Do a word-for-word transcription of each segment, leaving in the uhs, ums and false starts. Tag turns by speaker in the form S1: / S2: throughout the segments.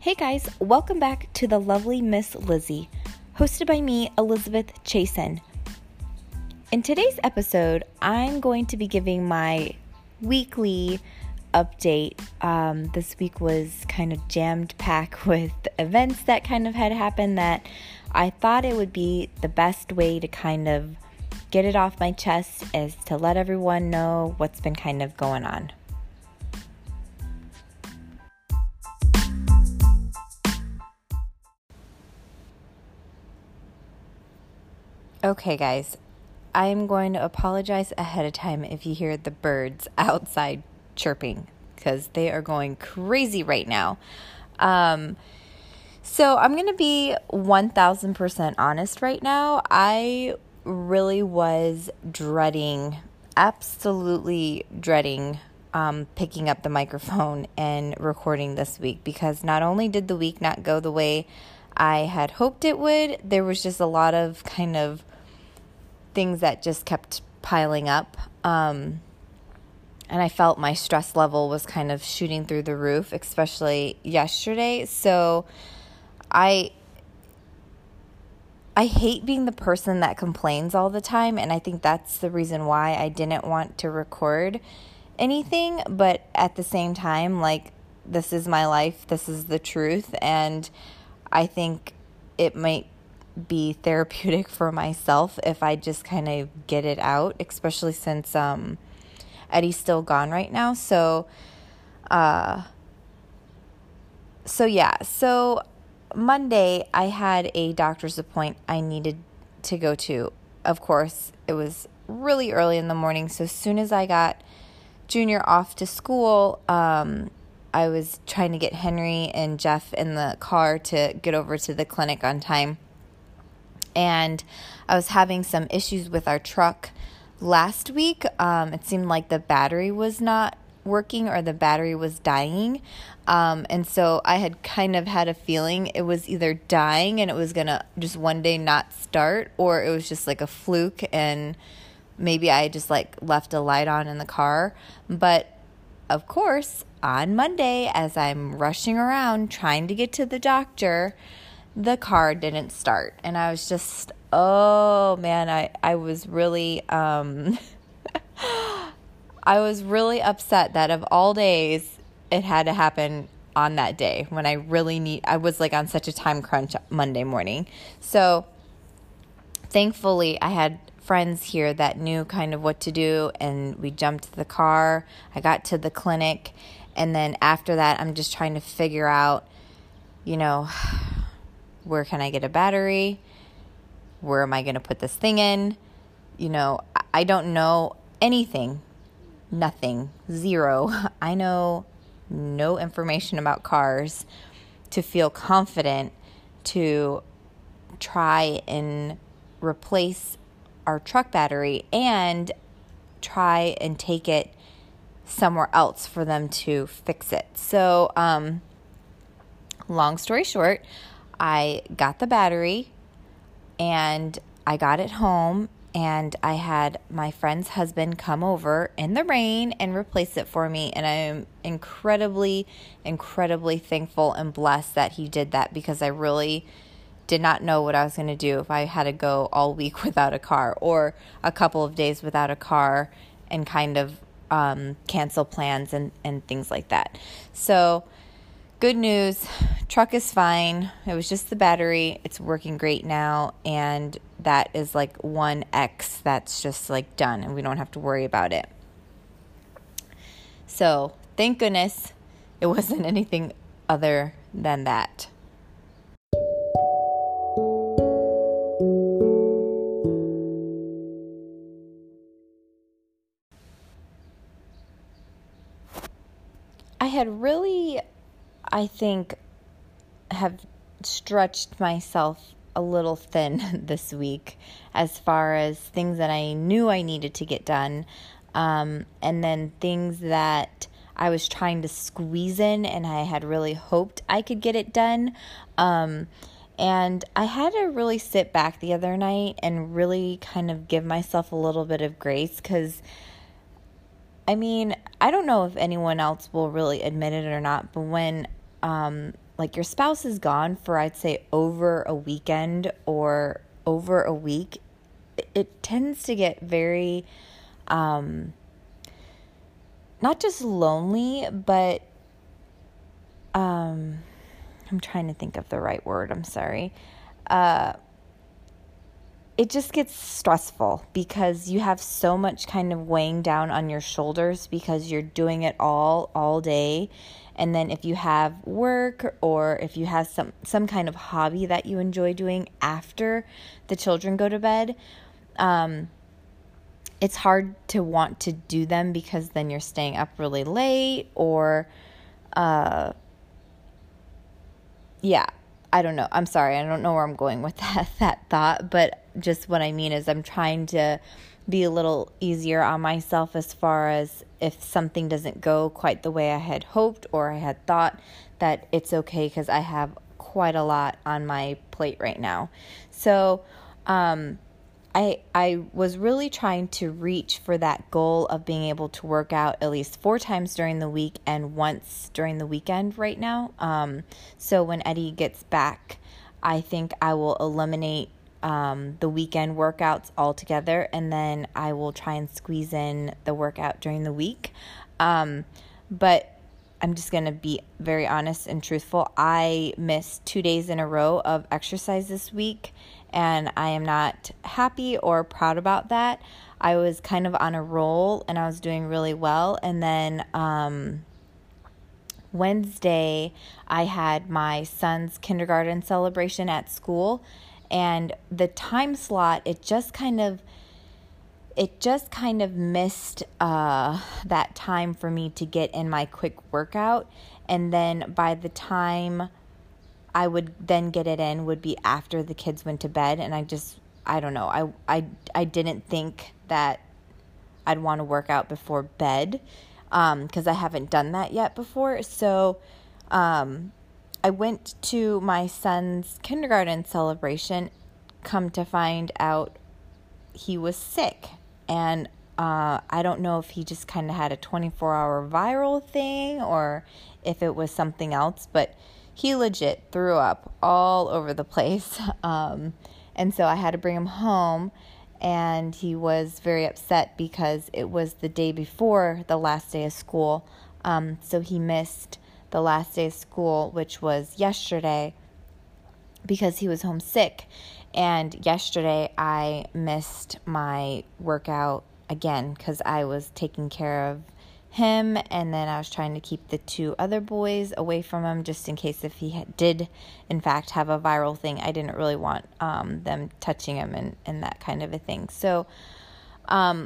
S1: Hey guys, welcome back to the lovely Miss Lizzie, hosted by me, Elizabeth Chasen. In today's episode, I'm going to be giving my weekly update. Um, this week was kind of jammed packed with events that kind of had happened that I thought it would be the best way to kind of get it off my chest is to let everyone know what's been kind of going on. Okay, guys, I'm going to apologize ahead of time if you hear the birds outside chirping because they are going crazy right now. Um, so I'm going to be one thousand percent honest right now. I really was dreading, absolutely dreading um, picking up the microphone and recording this week because not only did the week not go the way I had hoped it would, there was just a lot of kind of things that just kept piling up. Um, and I felt my stress level was kind of shooting through the roof, especially yesterday. So I, I hate being the person that complains all the time. And I think that's the reason why I didn't want to record anything. But at the same time, like, this is my life. This is the truth. And I think it might be therapeutic for myself if I just kind of get it out, especially since um, Eddie's still gone right now. So, uh, so yeah, so Monday I had a doctor's appointment I needed to go to. Of course, it was really early in the morning. So as soon as I got Junior off to school, um, I was trying to get Henry and Jeff in the car to get over to the clinic on time. And I was having some issues with our truck last week. Um, it seemed like the battery was not working or the battery was dying. Um, and so I had kind of had a feeling it was either dying and it was going to just one day not start, or it was just like a fluke and maybe I just like left a light on in the car. But of course, on Monday, as I'm rushing around trying to get to the doctor, the car didn't start. And I was just, oh man, I, I was really, um, I was really upset that of all days, it had to happen on that day when I really need, I was like on such a time crunch Monday morning. So thankfully I had friends here that knew kind of what to do, and we jumped to the car. I got to the clinic, and then after that, I'm just trying to figure out, you know, where can I get a battery? Where am I going to put this thing in? You know, I don't know anything. Nothing. Zero. I know no information about cars to feel confident to try and replace our truck battery and try and take it somewhere else for them to fix it. So, um, long story short, I got the battery and I got it home, and I had my friend's husband come over in the rain and replace it for me. And I am incredibly, incredibly thankful and blessed that he did that, because I really did not know what I was going to do if I had to go all week without a car or a couple of days without a car and kind of um, cancel plans and, and things like that. So good news, truck is fine. It was just the battery. It's working great now, and that is like one X that's just like done, and we don't have to worry about it. So thank goodness it wasn't anything other than that. I had really, I think, have stretched myself a little thin this week as far as things that I knew I needed to get done, um, and then things that I was trying to squeeze in and I had really hoped I could get it done. Um, and I had to really sit back the other night and really kind of give myself a little bit of grace, because I mean, I don't know if anyone else will really admit it or not, but when um, like your spouse is gone for, I'd say, over a weekend or over a week, it, it tends to get very, um, not just lonely, but, um, I'm trying to think of the right word. I'm sorry. Uh, it just gets stressful because you have so much kind of weighing down on your shoulders because you're doing it all, all day. And then if you have work or if you have some, some kind of hobby that you enjoy doing after the children go to bed, um, it's hard to want to do them because then you're staying up really late or, uh, yeah, I don't know. I'm sorry. I don't know where I'm going with that, that thought, but just what I mean is I'm trying to be a little easier on myself as far as if something doesn't go quite the way I had hoped or I had thought, that it's okay because I have quite a lot on my plate right now. So, um, I I was really trying to reach for that goal of being able to work out at least four times during the week and once during the weekend right now. Um, so when Eddie gets back, I think I will eliminate um, the weekend workouts altogether, and then I will try and squeeze in the workout during the week. Um, but I'm just going to be very honest and truthful. I missed two days in a row of exercise this week, and I am not happy or proud about that. I was kind of on a roll, and I was doing really well. And then um, Wednesday, I had my son's kindergarten celebration at school, and the time slot, it just kind of It just kind of missed uh, that time for me to get in my quick workout. And then by the time I would then get it in would be after the kids went to bed. And I just, I don't know, I, I, I didn't think that I'd want to work out before bed because um, I haven't done that yet before. So um, I went to my son's kindergarten celebration, come to find out he was sick. And uh, I don't know if he just kind of had a twenty-four hour viral thing or if it was something else, but he legit threw up all over the place. Um, and so I had to bring him home, and he was very upset because it was the day before the last day of school. Um, so he missed the last day of school, which was yesterday, because he was homesick. And yesterday I missed my workout again because I was taking care of him, and then I was trying to keep the two other boys away from him just in case if he had, did in fact have a viral thing. I didn't really want um, them touching him and, and that kind of a thing. So um,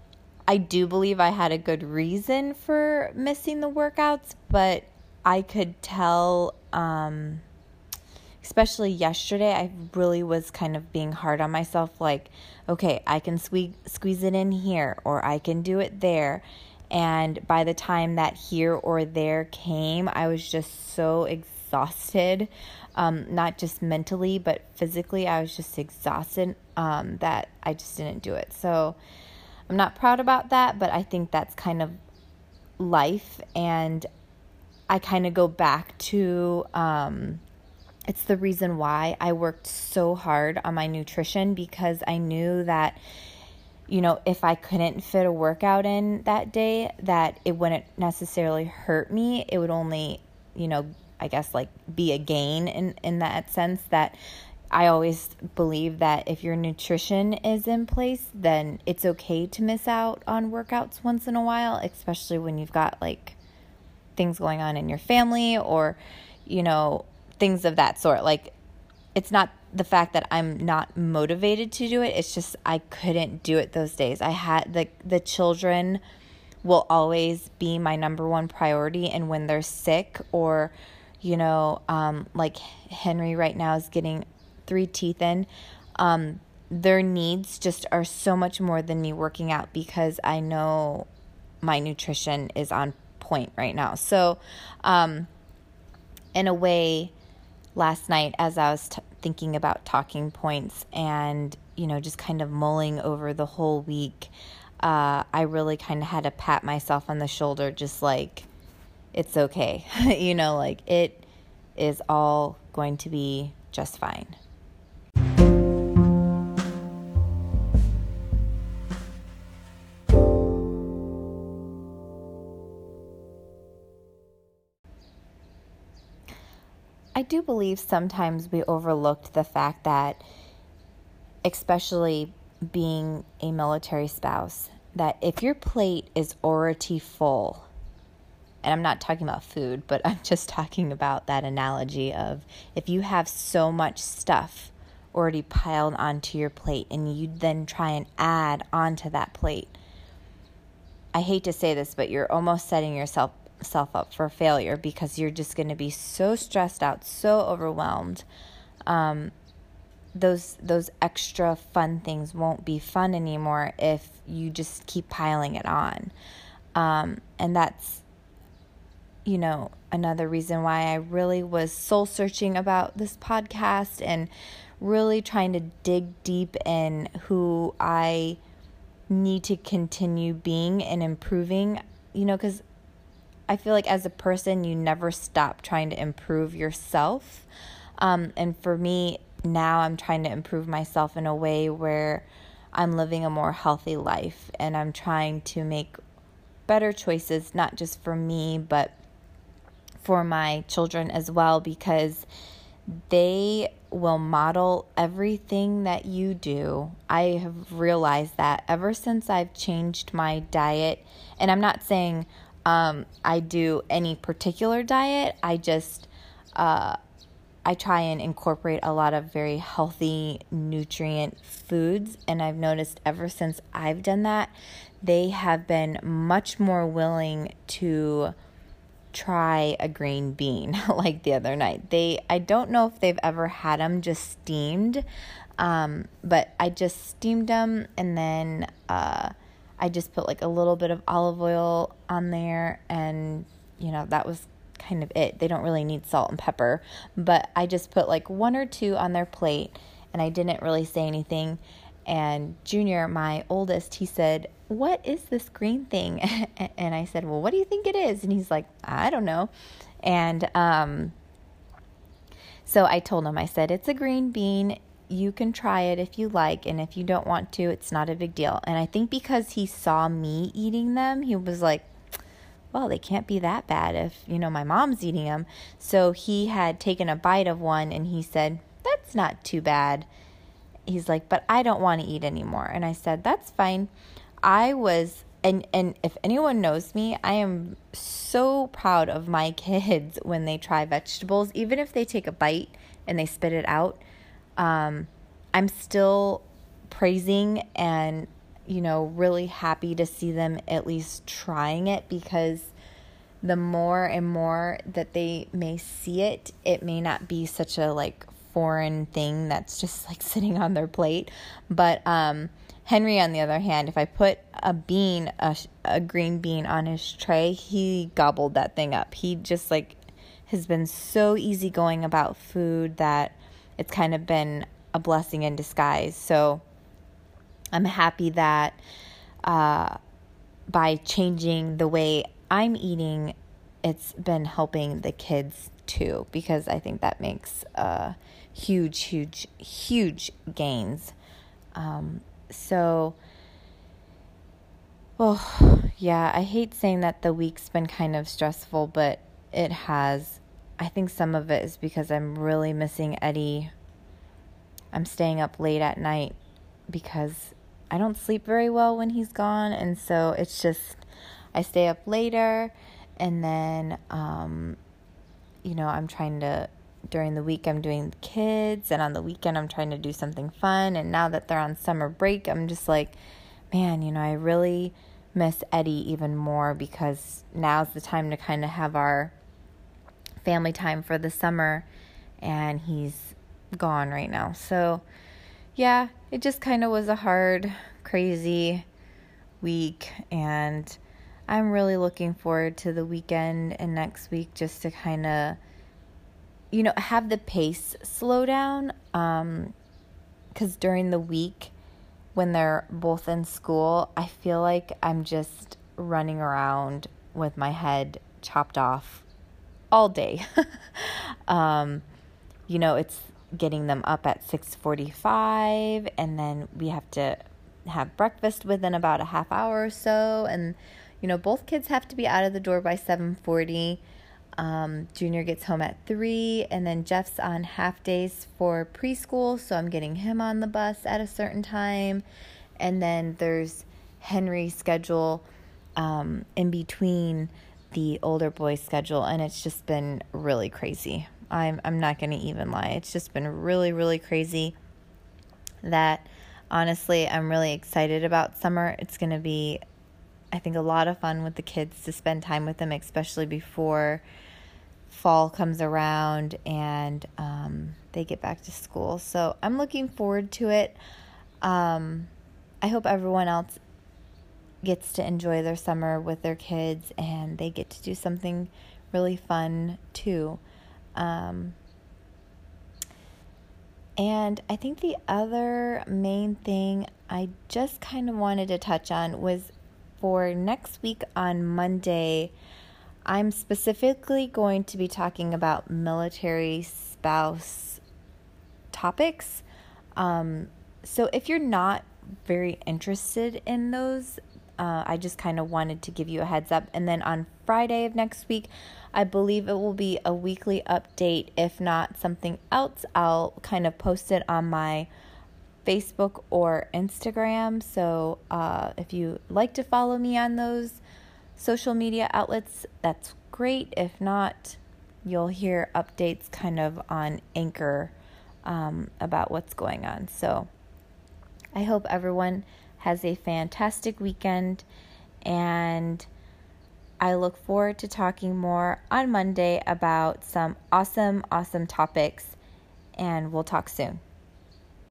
S1: I do believe I had a good reason for missing the workouts, but I could tell... Um, Especially yesterday, I really was kind of being hard on myself, like, okay, I can sque- squeeze it in here, or I can do it there. And by the time that here or there came, I was just so exhausted, um, not just mentally, but physically. I was just exhausted um, that I just didn't do it. So I'm not proud about that, but I think that's kind of life. And I kind of go back to... Um, It's the reason why I worked so hard on my nutrition, because I knew that, you know, if I couldn't fit a workout in that day, that it wouldn't necessarily hurt me. It would only, you know, I guess like be a gain in, in that sense. That I always believe that if your nutrition is in place, then it's okay to miss out on workouts once in a while, especially when you've got like things going on in your family or, you know, things of that sort. Like, it's not the fact that I'm not motivated to do it. It's just I couldn't do it those days. I had the the children will always be my number one priority, and when they're sick or, you know, um, like Henry right now is getting three teeth in, um, their needs just are so much more than me working out, because I know my nutrition is on point right now. So, um, in a way, last night, as I was t- thinking about talking points and, you know, just kind of mulling over the whole week, uh, I really kind of had to pat myself on the shoulder, just like, it's okay. You know, like it, is all going to be just fine. I do believe sometimes we overlooked the fact that, especially being a military spouse, that if your plate is already full, and I'm not talking about food, but I'm just talking about that analogy of if you have so much stuff already piled onto your plate and you then try and add onto that plate, I hate to say this, but you're almost setting yourself self up for failure, because you're just going to be so stressed out, so overwhelmed. Um, those those extra fun things won't be fun anymore if you just keep piling it on. Um, and that's, you know, another reason why I really was soul searching about this podcast and really trying to dig deep in who I need to continue being and improving, you know, because I feel like as a person, you never stop trying to improve yourself. Um, and for me, now I'm trying to improve myself in a way where I'm living a more healthy life, and I'm trying to make better choices, not just for me, but for my children as well, because they will model everything that you do. I have realized that ever since I've changed my diet, and I'm not saying Um, I do any particular diet. I just, uh, I try and incorporate a lot of very healthy, nutrient foods. And I've noticed ever since I've done that, they have been much more willing to try a green bean like the other night. They, I don't know if they've ever had them just steamed, um, but I just steamed them, and then, uh, I just put like a little bit of olive oil on there, and, you know, that was kind of it. They don't really need salt and pepper, but I just put like one or two on their plate, and I didn't really say anything. And Junior, my oldest, he said, "What is this green thing?" And I said, "Well, what do you think it is?" And he's like, "I don't know." And um, so I told him, I said, "It's a green bean. You can try it if you like, and if you don't want to, it's not a big deal." And I think because he saw me eating them, he was like, well, they can't be that bad if, you know, my mom's eating them. So he had taken a bite of one, and he said, "That's not too bad." He's like, "But I don't want to eat anymore." And I said, "That's fine." I was, and, and if anyone knows me, I am so proud of my kids when they try vegetables, even if they take a bite and they spit it out. Um, I'm still praising and, you know, really happy to see them at least trying it, because the more and more that they may see it, it may not be such a like foreign thing that's just like sitting on their plate. But, um, Henry, on the other hand, if I put a bean, a, a green bean on his tray, he gobbled that thing up. He just like has been so easygoing about food that it's kind of been a blessing in disguise. So I'm happy that uh, by changing the way I'm eating, it's been helping the kids too, because I think that makes uh, huge, huge, huge gains. Um, so, oh, yeah, I hate saying that the week's been kind of stressful, but it has. I think some of it is because I'm really missing Eddie. I'm staying up late at night because I don't sleep very well when he's gone. And so it's just, I stay up later, and then, um, you know, I'm trying to, during the week I'm doing the kids, and on the weekend I'm trying to do something fun. And now that they're on summer break, I'm just like, man, you know, I really miss Eddie even more, because now's the time to kind of have our family time for the summer, and he's gone right now. So yeah, it just kind of was a hard, crazy week, and I'm really looking forward to the weekend and next week, just to kind of, you know, have the pace slow down, um, because during the week when they're both in school, I feel like I'm just running around with my head chopped off all day. um, you know, it's getting them up at six forty-five, and then we have to have breakfast within about a half hour or so. And, you know, both kids have to be out of the door by seven forty. Um, Junior gets home at three, and then Jeff's on half days for preschool, so I'm getting him on the bus at a certain time. And then there's Henry's schedule um, in between the older boy's schedule, and it's just been really crazy. I'm I'm not going to even lie. It's just been really, really crazy. That honestly, I'm really excited about summer. It's going to be, I think, a lot of fun with the kids to spend time with them, especially before fall comes around and um, they get back to school. So I'm looking forward to it. Um, I hope everyone else gets to enjoy their summer with their kids and they get to do something really fun too. Um, and I think the other main thing I just kind of wanted to touch on was for next week on Monday, I'm specifically going to be talking about military spouse topics. Um, so if you're not very interested in those, uh, I just kind of wanted to give you a heads up. And then on Friday of next week, I believe it will be a weekly update. If not something else, I'll kind of post it on my Facebook or Instagram. So uh, if you like to follow me on those social media outlets, that's great. If not, you'll hear updates kind of on Anchor um, about what's going on. So I hope everyone has a fantastic weekend, and I look forward to talking more on Monday about some awesome, awesome topics, and we'll talk soon.